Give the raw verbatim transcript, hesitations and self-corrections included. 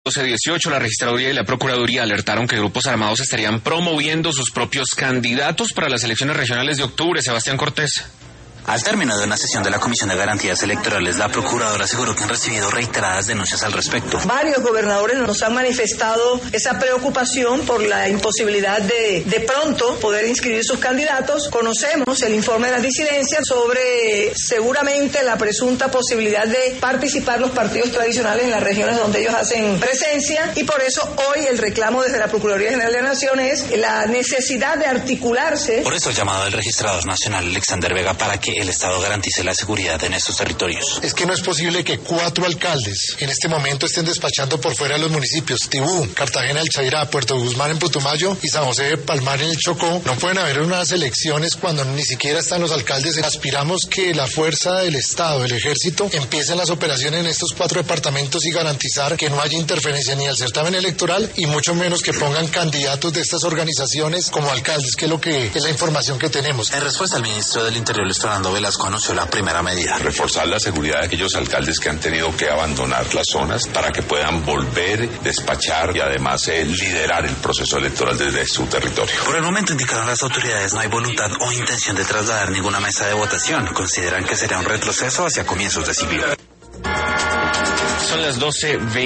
doce dieciocho, la Registraduría y la Procuraduría alertaron que grupos armados estarían promoviendo sus propios candidatos para las elecciones regionales de octubre. Sebastián Cortés. Al término de una sesión de la Comisión de Garantías Electorales, la Procuradora aseguró que han recibido reiteradas denuncias al respecto. Varios gobernadores nos han manifestado esa preocupación por la imposibilidad de de pronto poder inscribir sus candidatos. Conocemos el informe de las disidencias sobre seguramente la presunta posibilidad de participar los partidos tradicionales en las regiones donde ellos hacen presencia, y por eso hoy el reclamo desde la Procuraduría General de la Nación es la necesidad de articularse. Por eso el llamado del registrador nacional Alexander Vega para que el Estado garantice la seguridad en estos territorios. Es que no es posible que cuatro alcaldes en este momento estén despachando por fuera de los municipios: Tibú, Cartagena del Chairá, Puerto Guzmán en Putumayo y San José de Palmar en el Chocó. No pueden haber unas elecciones cuando ni siquiera están los alcaldes. Aspiramos que la fuerza del Estado, el Ejército, empiecen las operaciones en estos cuatro departamentos y garantizar que no haya interferencia ni al certamen electoral y mucho menos que pongan candidatos de estas organizaciones como alcaldes, que es lo que es la información que tenemos. En respuesta, al ministro del Interior, Luis Fernando Velasco, anunció la primera medida: reforzar la seguridad de aquellos alcaldes que han tenido que abandonar las zonas para que puedan volver, despachar y además eh, liderar el proceso electoral desde su territorio. Por el momento, indicaron las autoridades, no hay voluntad o intención de trasladar ninguna mesa de votación. Consideran que será un retroceso hacia comienzos de siglo. Son las doce veinte.